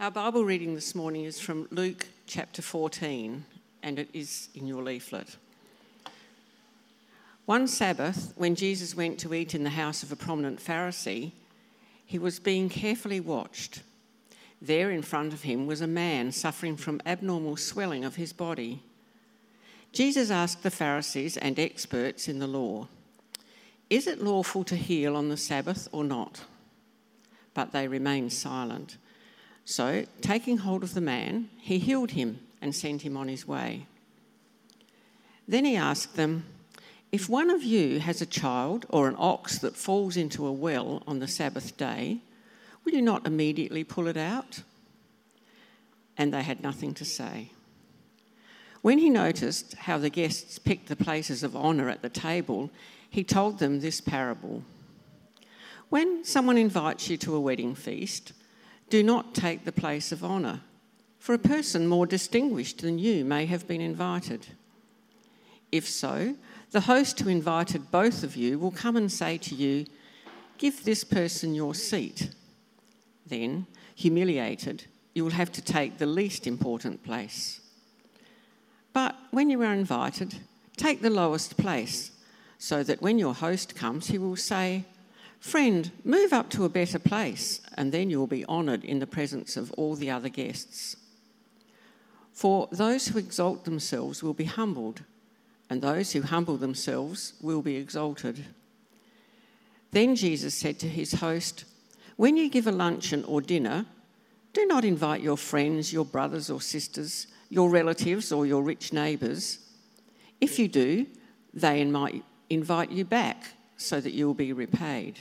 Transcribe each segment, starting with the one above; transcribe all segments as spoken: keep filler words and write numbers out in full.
Our Bible reading this morning is from Luke chapter fourteen, and it is in your leaflet. One Sabbath, when Jesus went to eat in the house of a prominent Pharisee, he was being carefully watched. There in front of him was a man suffering from abnormal swelling of his body. Jesus asked the Pharisees and experts in the law, "Is it lawful to heal on the Sabbath or not?" But they remained silent. So, taking hold of the man, he healed him and sent him on his way. Then he asked them, "If one of you has a child or an ox that falls into a well on the Sabbath day, will you not immediately pull it out?" And they had nothing to say. When he noticed how the guests picked the places of honour at the table, he told them this parable. "When someone invites you to a wedding feast, do not take the place of honour, for a person more distinguished than you may have been invited. If so, the host who invited both of you will come and say to you, 'Give this person your seat.' Then, humiliated, you will have to take the least important place. But when you are invited, take the lowest place, so that when your host comes, he will say, 'Friend, move up to a better place,' and then you will be honoured in the presence of all the other guests. For those who exalt themselves will be humbled, and those who humble themselves will be exalted." Then Jesus said to his host, "When you give a luncheon or dinner, do not invite your friends, your brothers or sisters, your relatives or your rich neighbours. If you do, they might invite you back, so that you will be repaid.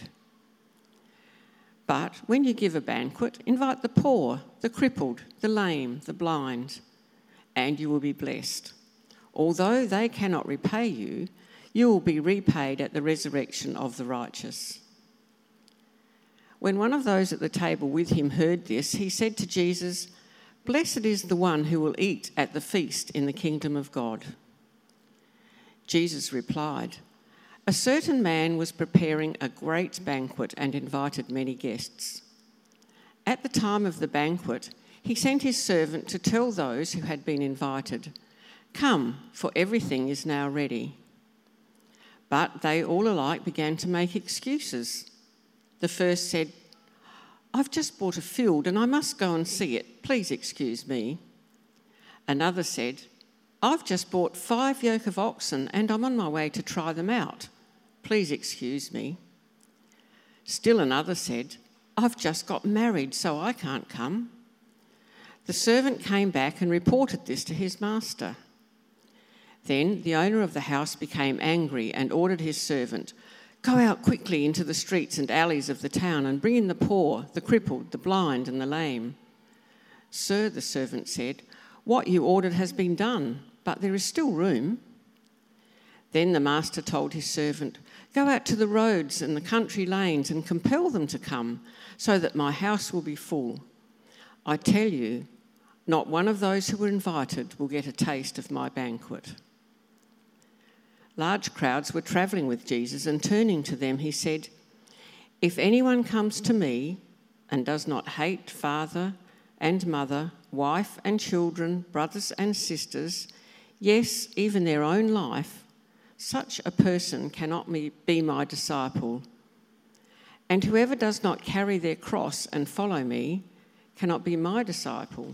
But when you give a banquet, invite the poor, the crippled, the lame, the blind, and you will be blessed. Although they cannot repay you, you will be repaid at the resurrection of the righteous." When one of those at the table with him heard this, he said to Jesus, "Blessed is the one who will eat at the feast in the kingdom of God." Jesus replied, "A certain man was preparing a great banquet and invited many guests. At the time of the banquet, he sent his servant to tell those who had been invited, 'Come, for everything is now ready.' But they all alike began to make excuses. The first said, 'I've just bought a field and I must go and see it. Please excuse me.' Another said, 'I've just bought five yoke of oxen and I'm on my way to try them out. Please excuse me.' Still another said, 'I've just got married, so I can't come.' The servant came back and reported this to his master. Then the owner of the house became angry and ordered his servant, 'Go out quickly into the streets and alleys of the town and bring in the poor, the crippled, the blind and the lame.' 'Sir,' the servant said, 'what you ordered has been done, but there is still room.' Then the master told his servant, 'Go out to the roads and the country lanes and compel them to come, so that my house will be full. I tell you, not one of those who were invited will get a taste of my banquet.' Large crowds were travelling with Jesus, and turning to them, he said, 'If anyone comes to me and does not hate father and mother, wife and children, brothers and sisters, yes, even their own life, such a person cannot be my disciple. And whoever does not carry their cross and follow me cannot be my disciple.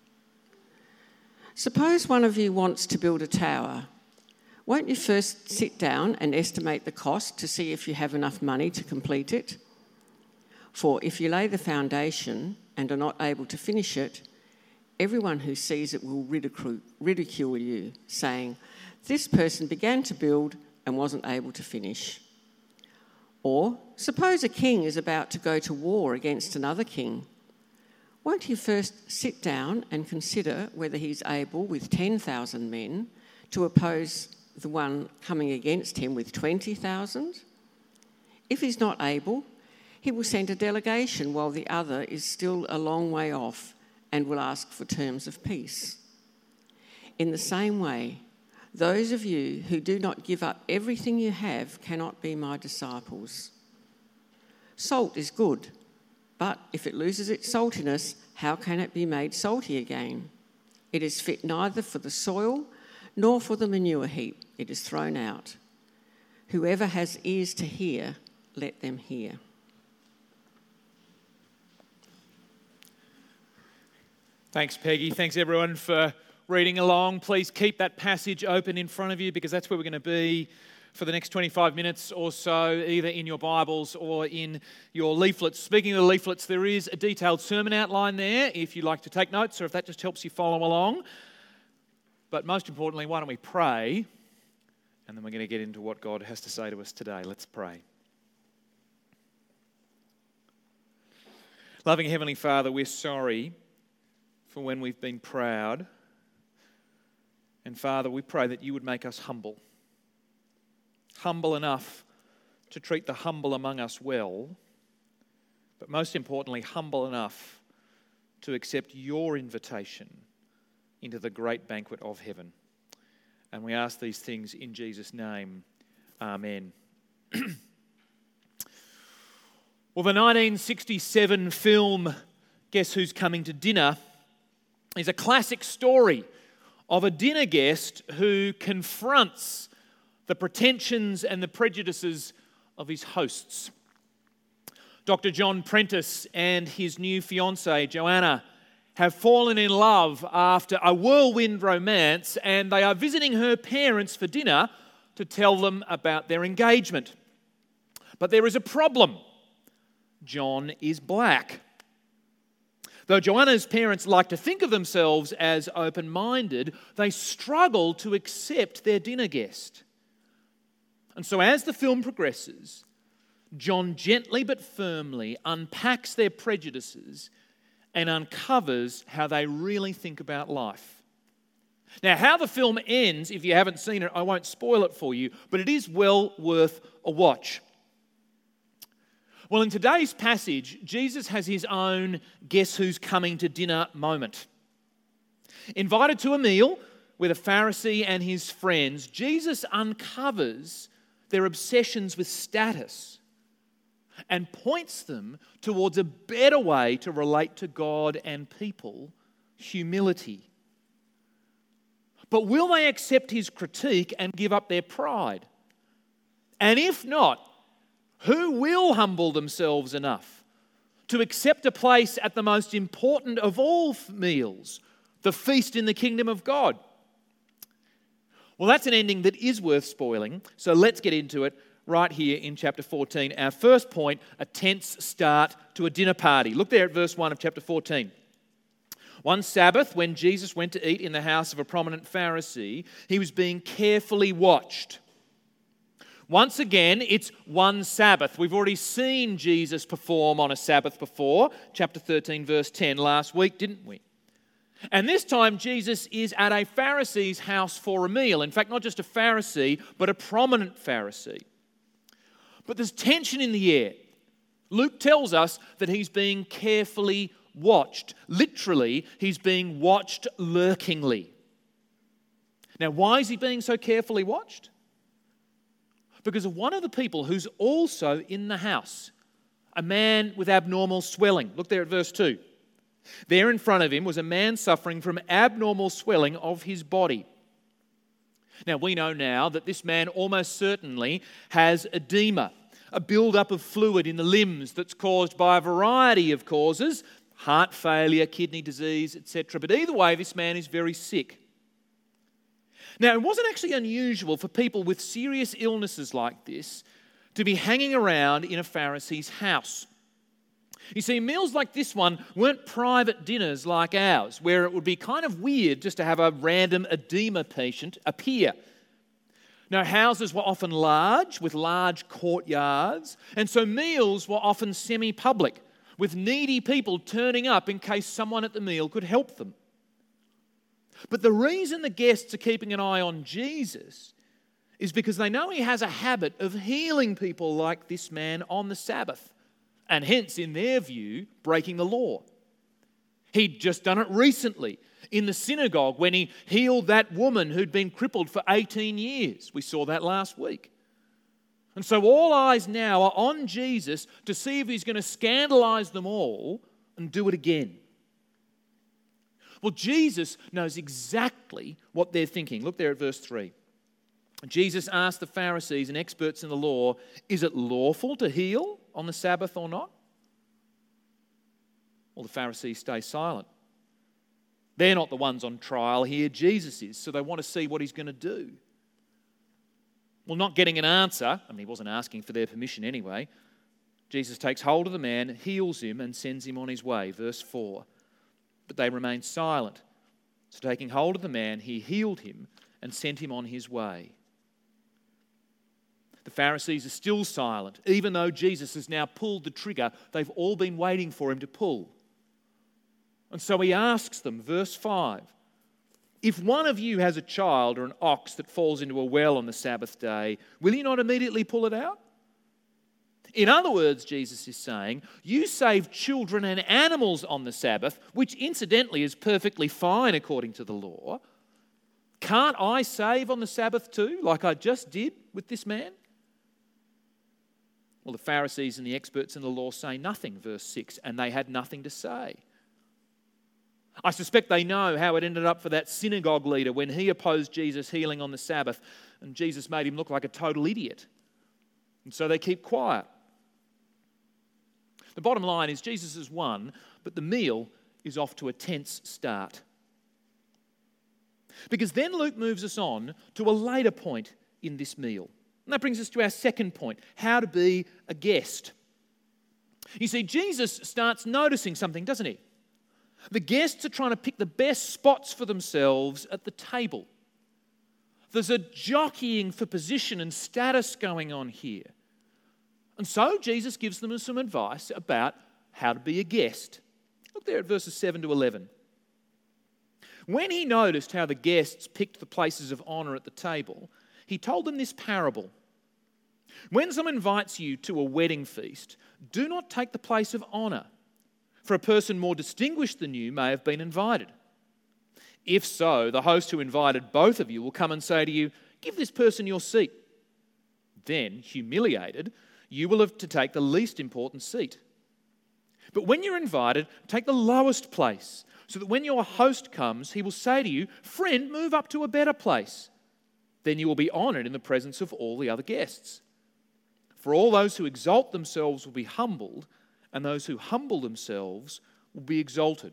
Suppose one of you wants to build a tower. Won't you first sit down and estimate the cost to see if you have enough money to complete it? For if you lay the foundation and are not able to finish it, everyone who sees it will ridicule you, saying, 'This person began to build and wasn't able to finish.' Or suppose a king is about to go to war against another king. Won't he first sit down and consider whether he's able with ten thousand men to oppose the one coming against him with twenty thousand? If he's not able, he will send a delegation while the other is still a long way off and will ask for terms of peace. In the same way, those of you who do not give up everything you have cannot be my disciples. Salt is good, But if it loses its saltiness, how can it be made salty again? It is fit neither for the soil nor for the manure heap. It is thrown out. Whoever has ears to hear, let them hear. Thanks, Peggy. Thanks, everyone, for reading along. Please keep that passage open in front of you, because that's where we're going to be for the next twenty-five minutes or so, either in your Bibles or in your leaflets. Speaking of the leaflets, there is a detailed sermon outline there if you'd like to take notes, or if that just helps you follow along. But most importantly, why don't we pray, and then we're going to get into what God has to say to us today. Let's pray. Loving Heavenly Father, we're sorry for when we've been proud. And Father, we pray that you would make us humble. Humble enough to treat the humble among us well, but most importantly, humble enough to accept your invitation into the great banquet of heaven. And we ask these things in Jesus' name. Amen. Well, the nineteen sixty-seven film Guess Who's Coming to Dinner is a classic story of a dinner guest who confronts the pretensions and the prejudices of his hosts. Doctor John Prentice and his new fiancée, Joanna, have fallen in love after a whirlwind romance, and they are visiting her parents for dinner to tell them about their engagement. But there is a problem. John is black. Though Joanna's parents like to think of themselves as open-minded, they struggle to accept their dinner guest. And so as the film progresses, John gently but firmly unpacks their prejudices and uncovers how they really think about life. Now, how the film ends, if you haven't seen it, I won't spoil it for you, but it is well worth a watch. Well, in today's passage, Jesus has his own guess who's coming to dinner moment. Invited to a meal with a Pharisee and his friends, Jesus uncovers their obsessions with status and points them towards a better way to relate to God and people, humility. But will they accept his critique and give up their pride? And if not, who will humble themselves enough to accept a place at the most important of all meals, the feast in the kingdom of God? Well, that's an ending that is worth spoiling, so let's get into it right here in chapter fourteen. Our first point, a tense start to a dinner party. Look there at verse one of chapter fourteen. One Sabbath, when Jesus went to eat in the house of a prominent Pharisee, he was being carefully watched. Once again, it's one Sabbath. We've already seen Jesus perform on a Sabbath before, chapter thirteen, verse ten, last week, didn't we? And this time, Jesus is at a Pharisee's house for a meal. In fact, not just a Pharisee, but a prominent Pharisee. But there's tension in the air. Luke tells us that he's being carefully watched. Literally, he's being watched lurkingly. Now, why is he being so carefully watched? Because of one of the people who's also in the house, a man with abnormal swelling. Look there at verse two. There in front of him was a man suffering from abnormal swelling of his body. Now, we know now that this man almost certainly has edema, a build-up of fluid in the limbs that's caused by a variety of causes, heart failure, kidney disease, et cetera. But either way, this man is very sick. Now, it wasn't actually unusual for people with serious illnesses like this to be hanging around in a Pharisee's house. You see, meals like this one weren't private dinners like ours, where it would be kind of weird just to have a random edema patient appear. No, houses were often large, with large courtyards, and so meals were often semi-public, with needy people turning up in case someone at the meal could help them. But the reason the guests are keeping an eye on Jesus is because they know he has a habit of healing people like this man on the Sabbath, and hence, in their view, breaking the law. He'd just done it recently in the synagogue when he healed that woman who'd been crippled for eighteen years. We saw that last week. And so all eyes now are on Jesus to see if he's going to scandalize them all and do it again. Well, Jesus knows exactly what they're thinking. Look there at verse three. Jesus asked the Pharisees and experts in the law, is it lawful to heal on the Sabbath or not? Well, the Pharisees stay silent. They're not the ones on trial here, Jesus is, so they want to see what he's going to do. Well, not getting an answer, I mean, he wasn't asking for their permission anyway, Jesus takes hold of the man, heals him, and sends him on his way. Verse four. But they remained silent. So taking hold of the man, he healed him and sent him on his way. The Pharisees are still silent, even though Jesus has now pulled the trigger they've all been waiting for him to pull. And so he asks them, verse five, if one of you has a child or an ox that falls into a well on the Sabbath day, will you not immediately pull it out? In other words, Jesus is saying, you save children and animals on the Sabbath, which incidentally is perfectly fine according to the law. Can't I save on the Sabbath too, like I just did with this man? Well, the Pharisees and the experts in the law say nothing, verse six, and they had nothing to say. I suspect they know how it ended up for that synagogue leader when he opposed Jesus healing on the Sabbath, and Jesus made him look like a total idiot. And so they keep quiet. The bottom line is Jesus has won, but the meal is off to a tense start. Because then Luke moves us on to a later point in this meal. And that brings us to our second point, how to be a guest. You see, Jesus starts noticing something, doesn't he? The guests are trying to pick the best spots for themselves at the table. There's a jockeying for position and status going on here. And so Jesus gives them some advice about how to be a guest. Look there at verses seven to eleven. When he noticed how the guests picked the places of honour at the table, he told them this parable. When someone invites you to a wedding feast, do not take the place of honour, for a person more distinguished than you may have been invited. If so, the host who invited both of you will come and say to you, give this person your seat. Then, humiliated, you will have to take the least important seat. But when you're invited, take the lowest place, so that when your host comes, he will say to you, friend, move up to a better place. Then you will be honoured in the presence of all the other guests. For all those who exalt themselves will be humbled, and those who humble themselves will be exalted.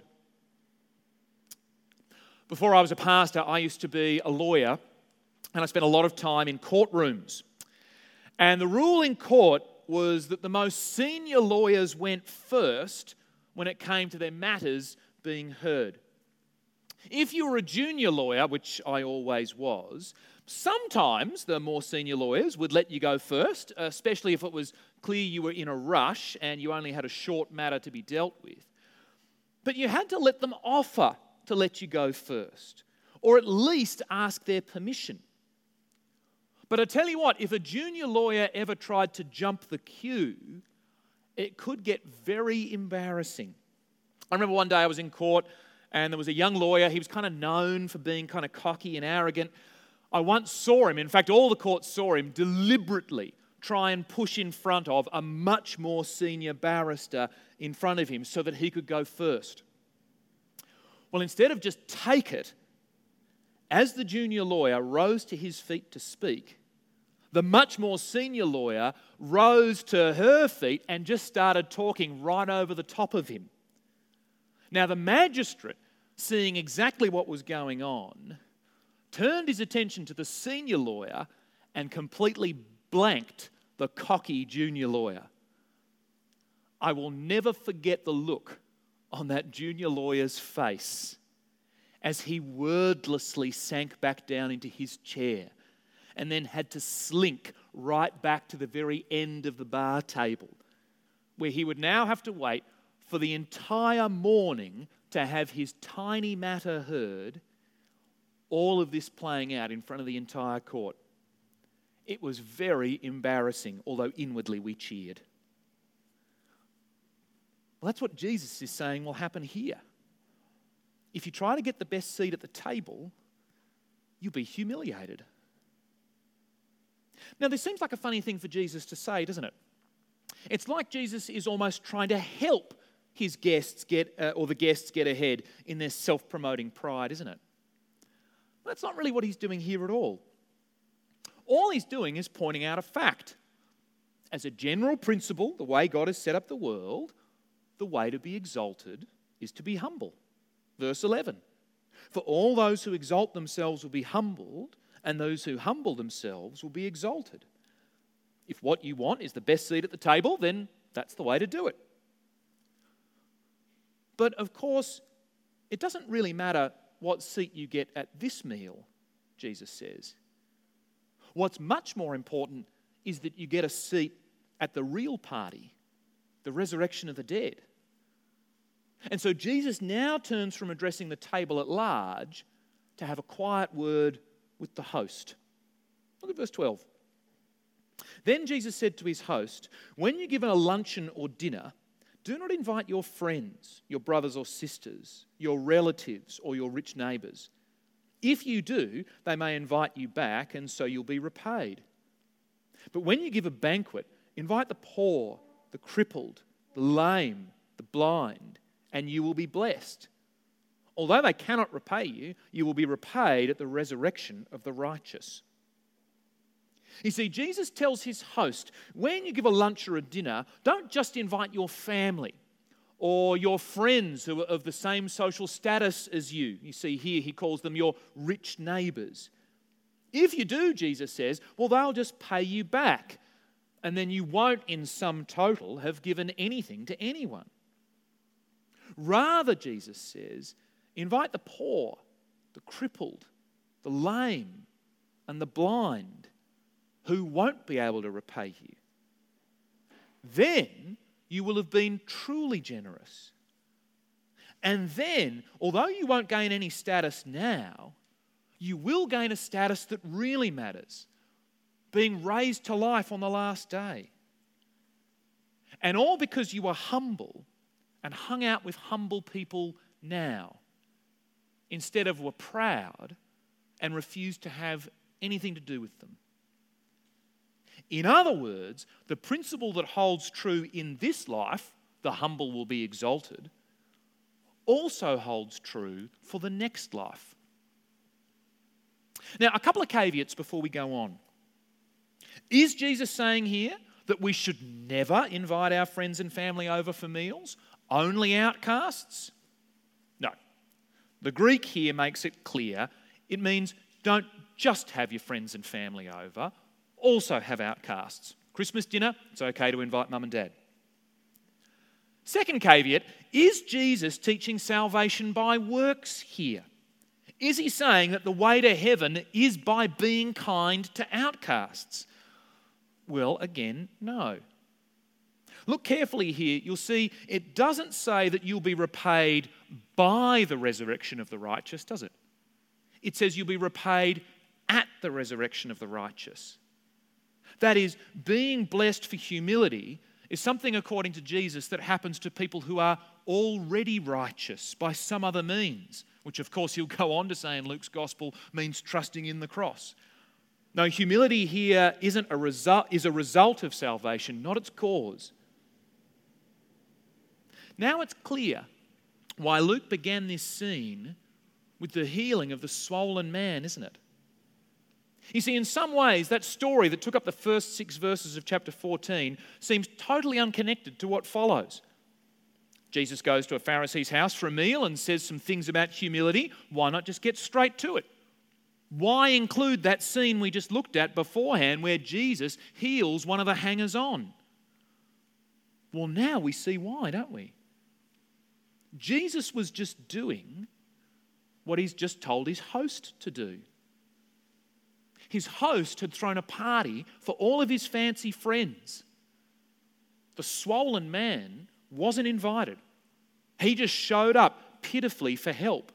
Before I was a pastor, I used to be a lawyer, and I spent a lot of time in courtrooms. And the rule in court was that the most senior lawyers went first when it came to their matters being heard. If you were a junior lawyer, which I always was, sometimes the more senior lawyers would let you go first, especially if it was clear you were in a rush and you only had a short matter to be dealt with. But you had to let them offer to let you go first, or at least ask their permission. But I tell you what, if a junior lawyer ever tried to jump the queue, it could get very embarrassing. I remember one day I was in court and there was a young lawyer. He was kind of known for being kind of cocky and arrogant. I once saw him, in fact, all the court saw him deliberately try and push in front of a much more senior barrister in front of him so that he could go first. Well, instead of just take it, as the junior lawyer rose to his feet to speak, the much more senior lawyer rose to her feet and just started talking right over the top of him. Now, the magistrate, seeing exactly what was going on, turned his attention to the senior lawyer and completely blanked the cocky junior lawyer. I will never forget the look on that junior lawyer's face as he wordlessly sank back down into his chair and then had to slink right back to the very end of the bar table, where he would now have to wait for the entire morning to have his tiny matter heard, all of this playing out in front of the entire court. It was very embarrassing, although inwardly we cheered. Well, that's what Jesus is saying will happen here. If you try to get the best seat at the table, you'll be humiliated. Now, this seems like a funny thing for Jesus to say, doesn't it? It's like Jesus is almost trying to help his guests get, uh, or the guests get ahead in their self-promoting pride, isn't it? That's not really what he's doing here at all. All he's doing is pointing out a fact. As a general principle, the way God has set up the world, the way to be exalted is to be humble. Verse eleven. For all those who exalt themselves will be humbled, and those who humble themselves will be exalted. If what you want is the best seat at the table, then that's the way to do it. But of course, it doesn't really matter what seat you get at this meal, Jesus says. What's much more important is that you get a seat at the real party, the resurrection of the dead. And so Jesus now turns from addressing the table at large to have a quiet word with the host. Look at verse twelve. Then Jesus said to his host, when you give a luncheon or dinner, do not invite your friends, your brothers or sisters, your relatives or your rich neighbours. If you do, they may invite you back, and so you'll be repaid. But when you give a banquet, invite the poor, the crippled, the lame, the blind, and you will be blessed. Although they cannot repay you, you will be repaid at the resurrection of the righteous. You see, Jesus tells his host, when you give a lunch or a dinner, don't just invite your family or your friends who are of the same social status as you. You see here, he calls them your rich neighbours. If you do, Jesus says, well, they'll just pay you back, and then you won't, in sum total, have given anything to anyone. Rather, Jesus says, invite the poor, the crippled, the lame, and the blind, who won't be able to repay you. Then you will have been truly generous. And then, although you won't gain any status now, you will gain a status that really matters, being raised to life on the last day. And all because you were humble and hung out with humble people now, instead of were proud and refused to have anything to do with them. In other words, the principle that holds true in this life, the humble will be exalted, also holds true for the next life. Now, a couple of caveats before we go on. Is Jesus saying here that we should never invite our friends and family over for meals? Only outcasts? No. The Greek here makes it clear. It means don't just have your friends and family over, also have outcasts. Christmas dinner, it's okay to invite mum and dad. Second caveat, is Jesus teaching salvation by works here? Is he saying that the way to heaven is by being kind to outcasts? Well, again, no. Look carefully here. You'll see it doesn't say that you'll be repaid by the resurrection of the righteous, does it? It says you'll be repaid at the resurrection of the righteous. That is, being blessed for humility is something, according to Jesus, that happens to people who are already righteous by some other means, which of course he'll go on to say in Luke's gospel means trusting in the cross. No, humility here isn't a result, is a result of salvation, not its cause. Now it's clear why Luke began this scene with the healing of the swollen man, isn't it? You see, in some ways, that story that took up the first six verses of chapter fourteen seems totally unconnected to what follows. Jesus goes to a Pharisee's house for a meal and says some things about humility. Why not just get straight to it? Why include that scene we just looked at beforehand where Jesus heals one of the hangers-on? Well, now we see why, don't we? Jesus was just doing what he's just told his host to do. His host had thrown a party for all of his fancy friends. The swollen man wasn't invited. He just showed up pitifully for help.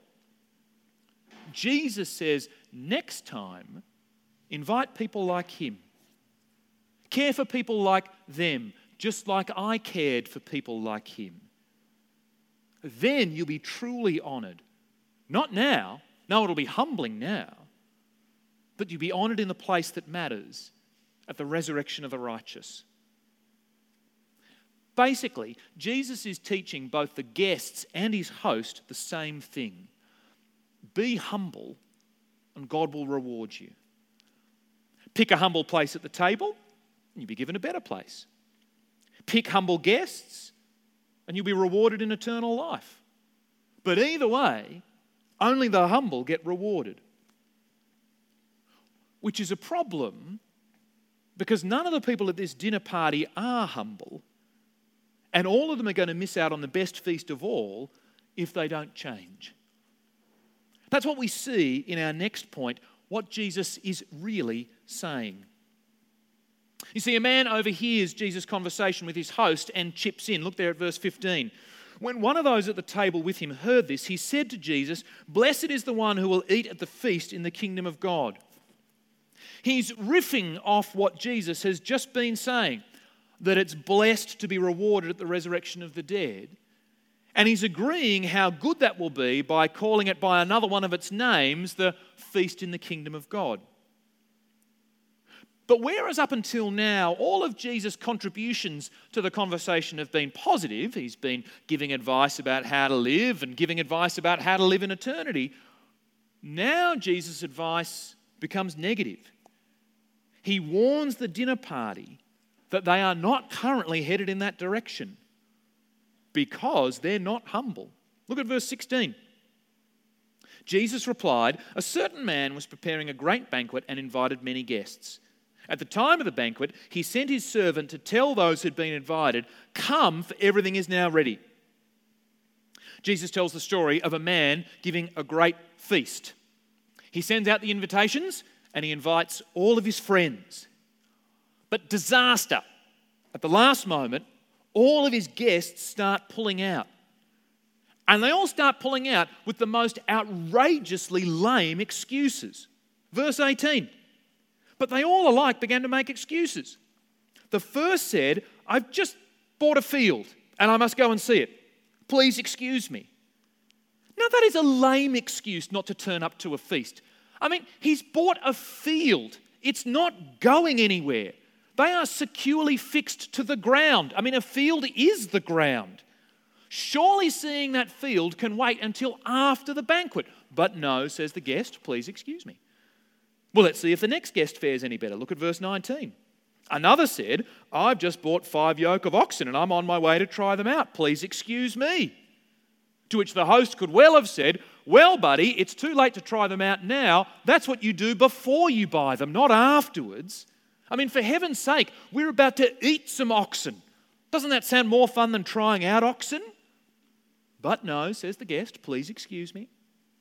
Jesus says, next time, invite people like him. Care for people like them, just like I cared for people like him. Then you'll be truly honoured. Not now. No, it'll be humbling now. But you'll be honoured in the place that matters, at the resurrection of the righteous. Basically, Jesus is teaching both the guests and his host the same thing. Be humble and God will reward you. Pick a humble place at the table and you'll be given a better place. Pick humble guests and you'll be rewarded in eternal life. But either way, only the humble get rewarded. Which is a problem because none of the people at this dinner party are humble, and all of them are going to miss out on the best feast of all if they don't change. That's what we see in our next point, what Jesus is really saying. You see, a man overhears Jesus' conversation with his host and chips in. Look there at verse fifteen. When one of those at the table with him heard this, he said to Jesus, "Blessed is the one who will eat at the feast in the kingdom of God." He's riffing off what Jesus has just been saying, that it's blessed to be rewarded at the resurrection of the dead. And he's agreeing how good that will be by calling it by another one of its names, the feast in the kingdom of God. But whereas up until now, all of Jesus' contributions to the conversation have been positive, he's been giving advice about how to live and giving advice about how to live in eternity, now Jesus' advice becomes negative. He warns the dinner party that they are not currently headed in that direction because they're not humble. Look at verse sixteen. Jesus replied, "A certain man was preparing a great banquet and invited many guests. At the time of the banquet, he sent his servant to tell those who'd been invited, 'Come, for everything is now ready.'" Jesus tells the story of a man giving a great feast. He sends out the invitations and he invites all of his friends. But disaster. At the last moment, all of his guests start pulling out. And they all start pulling out with the most outrageously lame excuses. Verse eighteen. But they all alike began to make excuses. The first said, "I've just bought a field and I must go and see it. Please excuse me." Now that is a lame excuse not to turn up to a feast. I mean, he's bought a field. It's not going anywhere. They are securely fixed to the ground. I mean, a field is the ground. Surely seeing that field can wait until after the banquet. But no, says the guest, "Please excuse me." Well, let's see if the next guest fares any better. Look at verse nineteen. Another said, "I've just bought five yoke of oxen and I'm on my way to try them out. Please excuse me." To which the host could well have said, "Well, buddy, it's too late to try them out now. That's what you do before you buy them, not afterwards. I mean, for heaven's sake, we're about to eat some oxen. Doesn't that sound more fun than trying out oxen?" But no, says the guest, "Please excuse me."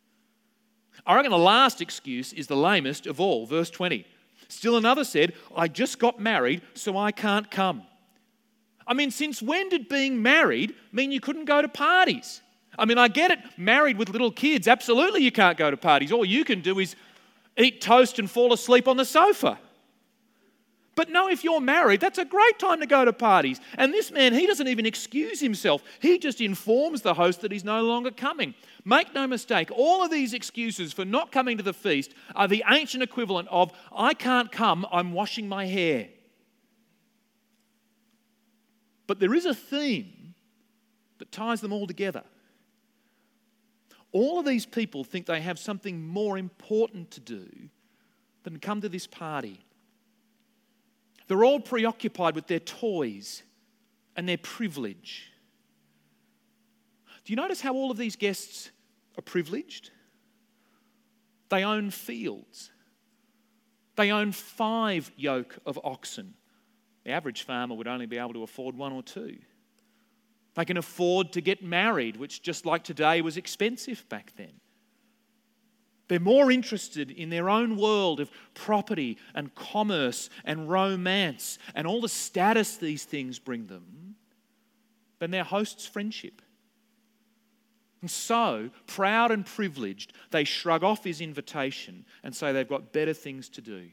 I reckon the last excuse is the lamest of all. Verse twenty. Still another said, "I just got married, so I can't come." I mean, since when did being married mean you couldn't go to parties? I mean, I get it, married with little kids, absolutely you can't go to parties. All you can do is eat toast and fall asleep on the sofa. But no, if you're married, that's a great time to go to parties. And this man, he doesn't even excuse himself. He just informs the host that he's no longer coming. Make no mistake, all of these excuses for not coming to the feast are the ancient equivalent of, "I can't come, I'm washing my hair." But there is a theme that ties them all together. All of these people think they have something more important to do than come to this party. They're all preoccupied with their toys and their privilege. Do you notice how all of these guests are privileged? They own fields. They own five yoke of oxen. The average farmer would only be able to afford one or two. They can afford to get married, which just like today was expensive back then. They're more interested in their own world of property and commerce and romance and all the status these things bring them than their host's friendship. And so, proud and privileged, they shrug off his invitation and say they've got better things to do.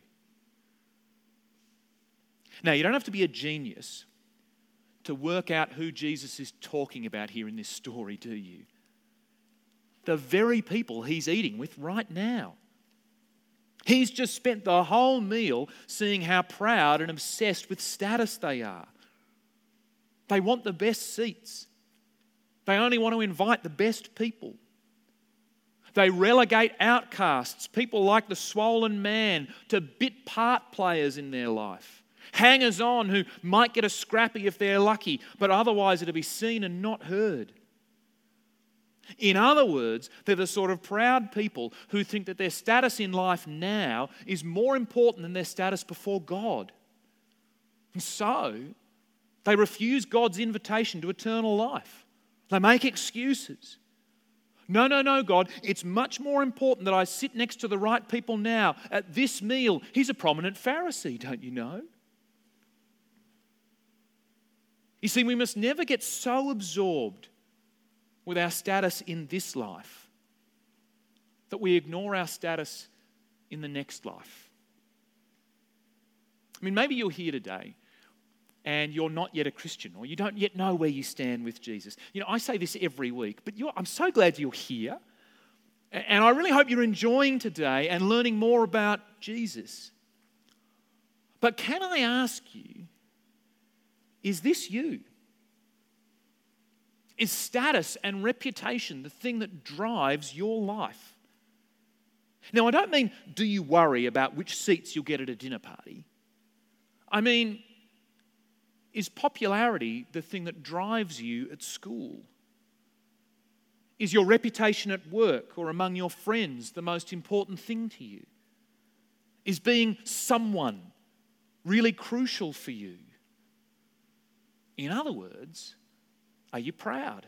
Now, you don't have to be a genius to work out who Jesus is talking about here in this story, do you? The very people he's eating with right now. He's just spent the whole meal seeing how proud and obsessed with status they are. They want the best seats. They only want to invite the best people. They relegate outcasts, people like the swollen man, to bit part players in their life. Hangers-on who might get a scrappy if they're lucky, but otherwise are to be seen and not heard. In other words, they're the sort of proud people who think that their status in life now is more important than their status before God. And so, they refuse God's invitation to eternal life. They make excuses. No, no, no, God, it's much more important that I sit next to the right people now at this meal. He's a prominent Pharisee, don't you know? You see, we must never get so absorbed with our status in this life that we ignore our status in the next life. I mean, maybe you're here today and you're not yet a Christian, or you don't yet know where you stand with Jesus. You know, I say this every week, but you're, I'm so glad you're here. And I really hope you're enjoying today and learning more about Jesus. But can I ask you, is this you? Is status and reputation the thing that drives your life? Now, I don't mean, do you worry about which seats you'll get at a dinner party? I mean, is popularity the thing that drives you at school? Is your reputation at work or among your friends the most important thing to you? Is being someone really crucial for you? In other words, are you proud?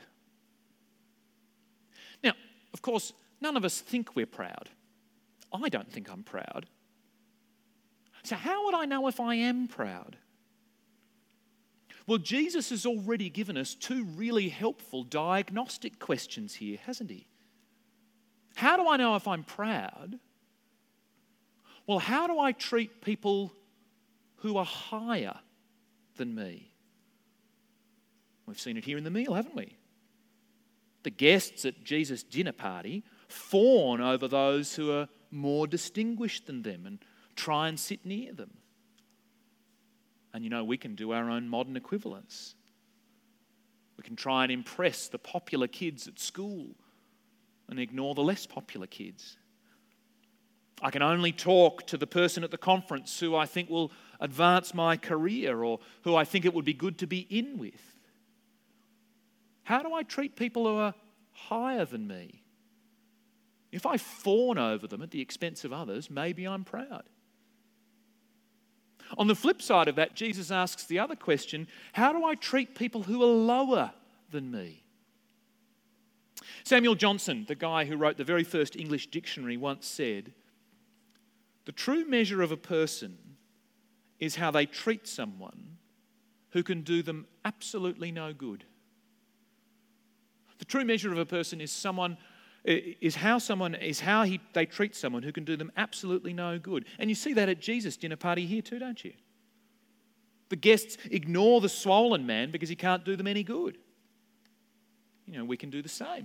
Now, of course, none of us think we're proud. I don't think I'm proud. So how would I know if I am proud? Well, Jesus has already given us two really helpful diagnostic questions here, hasn't he? How do I know if I'm proud? Well, how do I treat people who are higher than me? We've seen it here in the meal, haven't we? The guests at Jesus' dinner party fawn over those who are more distinguished than them and try and sit near them. And you know, we can do our own modern equivalents. We can try and impress the popular kids at school and ignore the less popular kids. I can only talk to the person at the conference who I think will advance my career or who I think it would be good to be in with. How do I treat people who are higher than me? If I fawn over them at the expense of others, maybe I'm proud. On the flip side of that, Jesus asks the other question, how do I treat people who are lower than me? Samuel Johnson, the guy who wrote the very first English dictionary, once said, the true measure of a person is how they treat someone who can do them absolutely no good. The true measure of a person is someone is how someone is how he they treat someone who can do them absolutely no good. And you see that at Jesus' dinner party here too, don't you? The guests ignore the swollen man because he can't do them any good. You know, we can do the same.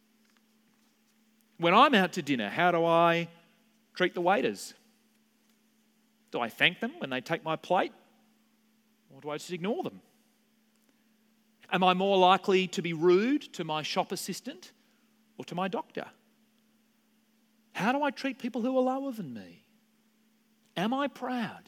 When I'm out to dinner, how do I treat the waiters? Do I thank them when they take my plate? Or do I just ignore them? Am I more likely to be rude to my shop assistant or to my doctor? How do I treat people who are lower than me? Am I proud?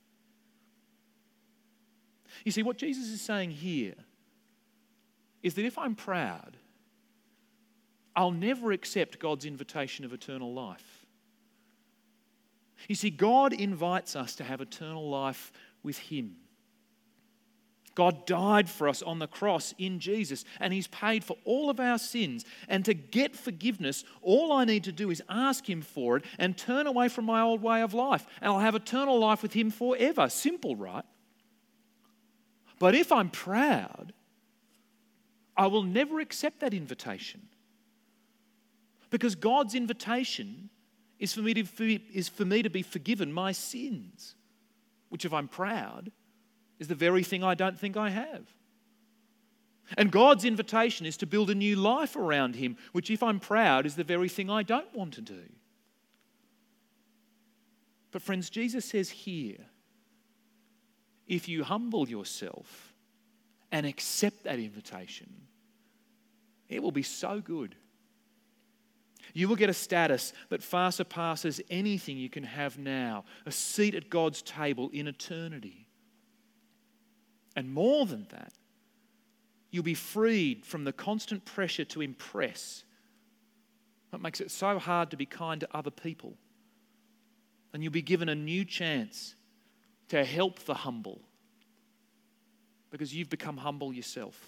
You see, what Jesus is saying here is that if I'm proud, I'll never accept God's invitation of eternal life. You see, God invites us to have eternal life with Him. God died for us on the cross in Jesus, and He's paid for all of our sins. And to get forgiveness, all I need to do is ask Him for it and turn away from my old way of life, and I'll have eternal life with Him forever. Simple, right? But if I'm proud, I will never accept that invitation. Because God's invitation is for me to, is for me to be forgiven my sins, which if I'm proud, is the very thing I don't think I have. And God's invitation is to build a new life around Him, which if I'm proud is the very thing I don't want to do. But friends, Jesus says here, if you humble yourself and accept that invitation, it will be so good. You will get a status that far surpasses anything you can have now, a seat at God's table in eternity. And more than that, you'll be freed from the constant pressure to impress. What makes it so hard to be kind to other people. And you'll be given a new chance to help the humble because you've become humble yourself.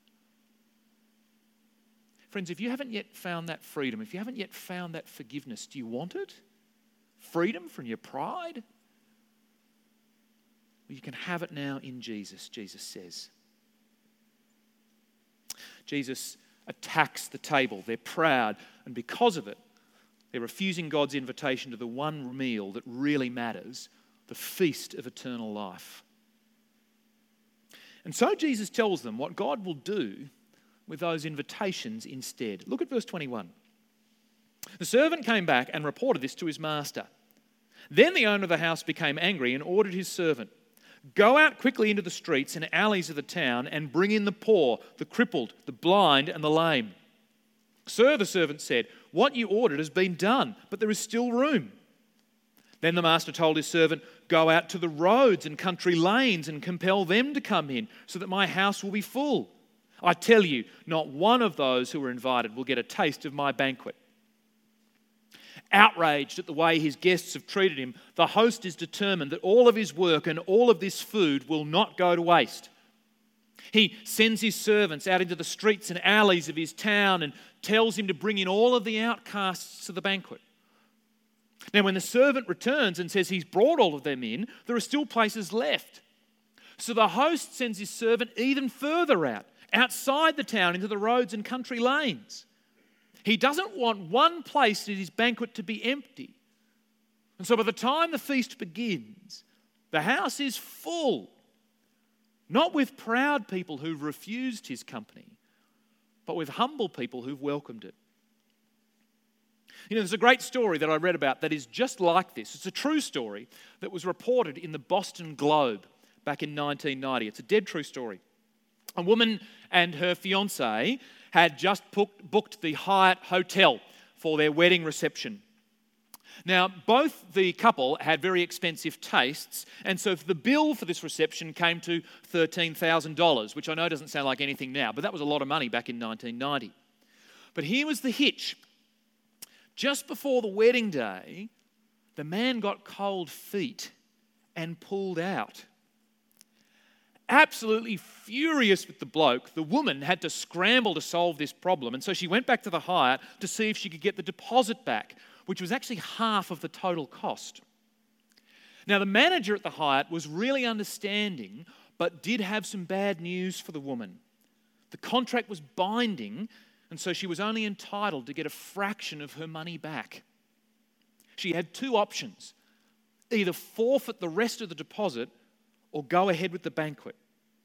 Friends, if you haven't yet found that freedom, if you haven't yet found that forgiveness, do you want it? Freedom from your pride? Well, you can have it now in Jesus, Jesus says. Jesus attacks the table. They're proud, and because of it, they're refusing God's invitation to the one meal that really matters, the feast of eternal life. And so Jesus tells them what God will do with those invitations instead. Look at verse twenty-one. The servant came back and reported this to his master. Then the owner of the house became angry and ordered his servant, "Go out quickly into the streets and alleys of the town and bring in the poor, the crippled, the blind and the lame." "Sir," the servant said, "what you ordered has been done, but there is still room." Then the master told his servant, "Go out to the roads and country lanes and compel them to come in, so that my house will be full. I tell you, not one of those who are invited will get a taste of my banquet." Outraged at the way his guests have treated him, the host is determined that all of his work and all of this food will not go to waste. He sends his servants out into the streets and alleys of his town and tells him to bring in all of the outcasts to the banquet. Now, when the servant returns and says he's brought all of them in, there are still places left. So the host sends his servant even further out, outside the town into the roads and country lanes. He doesn't want one place at his banquet to be empty. And so by the time the feast begins, the house is full. Not with proud people who've refused his company, but with humble people who've welcomed it. You know, there's a great story that I read about that is just like this. It's a true story that was reported in the Boston Globe back in nineteen ninety. It's a dead true story. A woman and her fiancé had just booked the Hyatt Hotel for their wedding reception. Now, both the couple had very expensive tastes, and so the bill for this reception came to thirteen thousand dollars, which I know doesn't sound like anything now, but that was a lot of money back in nineteen ninety. But here was the hitch. Just before the wedding day, the man got cold feet and pulled out. Absolutely furious with the bloke, the woman had to scramble to solve this problem, and so she went back to the Hyatt to see if she could get the deposit back, which was actually half of the total cost. Now, the manager at the Hyatt was really understanding, but did have some bad news for the woman. The contract was binding, and so she was only entitled to get a fraction of her money back. She had two options: either forfeit the rest of the deposit or go ahead with the banquet.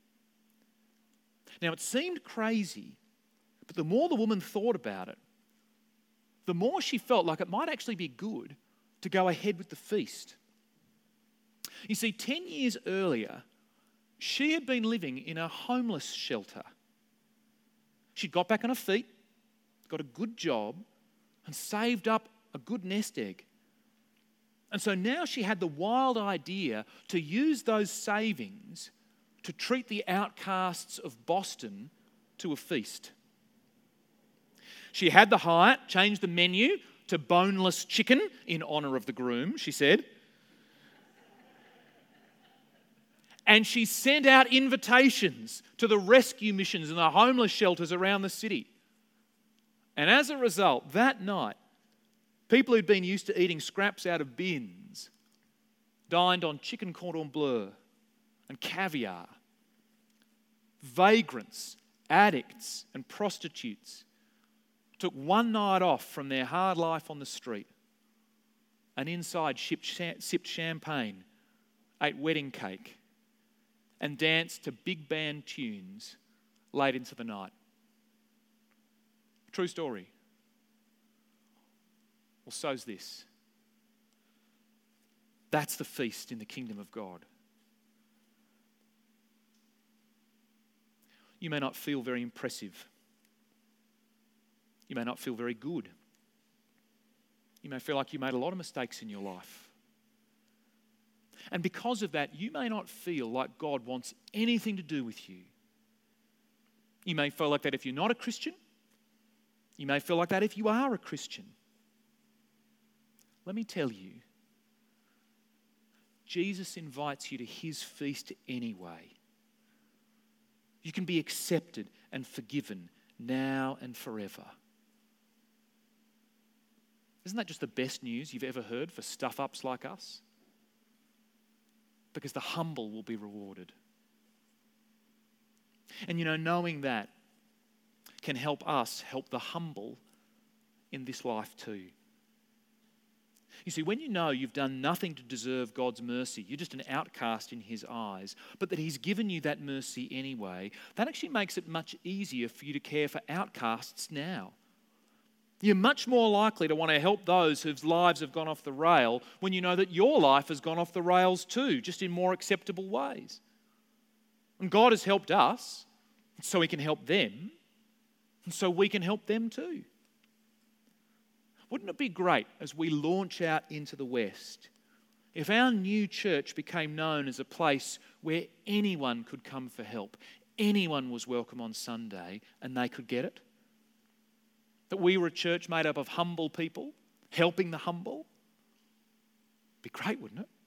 Now, it seemed crazy, but the more the woman thought about it, the more she felt like it might actually be good to go ahead with the feast. You see, ten years earlier, she had been living in a homeless shelter. She'd got back on her feet, got a good job, and saved up a good nest egg. And so now she had the wild idea to use those savings to treat the outcasts of Boston to a feast. She had the Hyatt change the menu to boneless chicken in honour of the groom, she said. And she sent out invitations to the rescue missions and the homeless shelters around the city. And as a result, that night, people who'd been used to eating scraps out of bins dined on chicken cordon bleu and caviar. Vagrants, addicts, and prostitutes took one night off from their hard life on the street and inside sipped champagne, ate wedding cake, and danced to big band tunes late into the night. True story. Well, so's this. That's the feast in the kingdom of God. You may not feel very impressive. You may not feel very good. You may feel like you made a lot of mistakes in your life. And because of that, you may not feel like God wants anything to do with you. You may feel like that if you're not a Christian. You may feel like that if you are a Christian. Let me tell you, Jesus invites you to his feast anyway. You can be accepted and forgiven now and forever. Isn't that just the best news you've ever heard for stuff-ups like us? Because the humble will be rewarded. And you know, knowing that can help us help the humble in this life too. You see, when you know you've done nothing to deserve God's mercy, you're just an outcast in his eyes, but that he's given you that mercy anyway, that actually makes it much easier for you to care for outcasts now. You're much more likely to want to help those whose lives have gone off the rail when you know that your life has gone off the rails too, just in more acceptable ways. And God has helped us, so he can help them, and so we can help them too. Wouldn't it be great as we launch out into the West if our new church became known as a place where anyone could come for help, anyone was welcome on Sunday and they could get it? That we were a church made up of humble people, helping the humble? Be great, wouldn't it?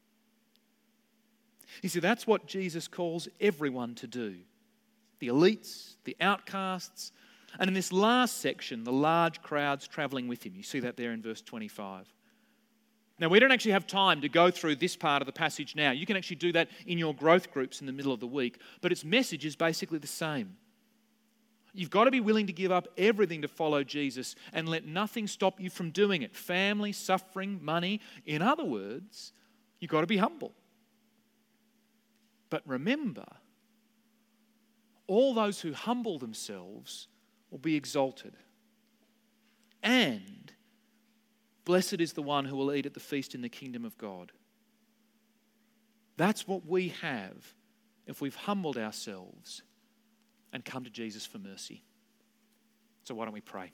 You see, that's what Jesus calls everyone to do. The elites, the outcasts, and in this last section, the large crowds travelling with him. You see that there in verse twenty-five. Now, we don't actually have time to go through this part of the passage now. You can actually do that in your growth groups in the middle of the week, but its message is basically the same. You've got to be willing to give up everything to follow Jesus and let nothing stop you from doing it. Family, suffering, money. In other words, you've got to be humble. But remember, all those who humble themselves will be exalted. And blessed is the one who will eat at the feast in the kingdom of God. That's what we have if we've humbled ourselves and come to Jesus for mercy. So why don't we pray?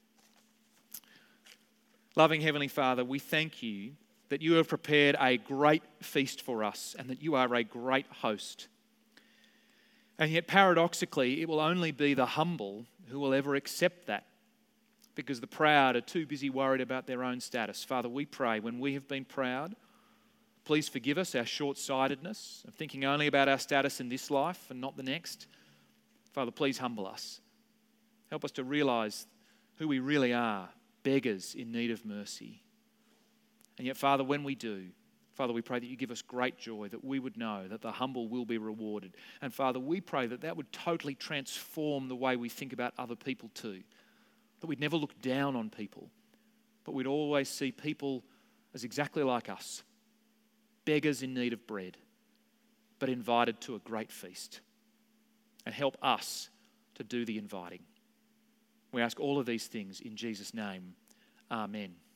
Loving Heavenly Father, we thank you that you have prepared a great feast for us and that you are a great host. And yet, paradoxically, it will only be the humble who will ever accept that, because the proud are too busy worried about their own status. Father, we pray when we have been proud, please forgive us our short-sightedness of thinking only about our status in this life and not the next. Father, please humble us. Help us to realise who we really are, beggars in need of mercy. And yet, Father, when we do, Father, we pray that you give us great joy, that we would know that the humble will be rewarded. And Father, we pray that that would totally transform the way we think about other people too. That we'd never look down on people, but we'd always see people as exactly like us, beggars in need of bread, but invited to a great feast. And help us to do the inviting. We ask all of these things in Jesus' name. Amen.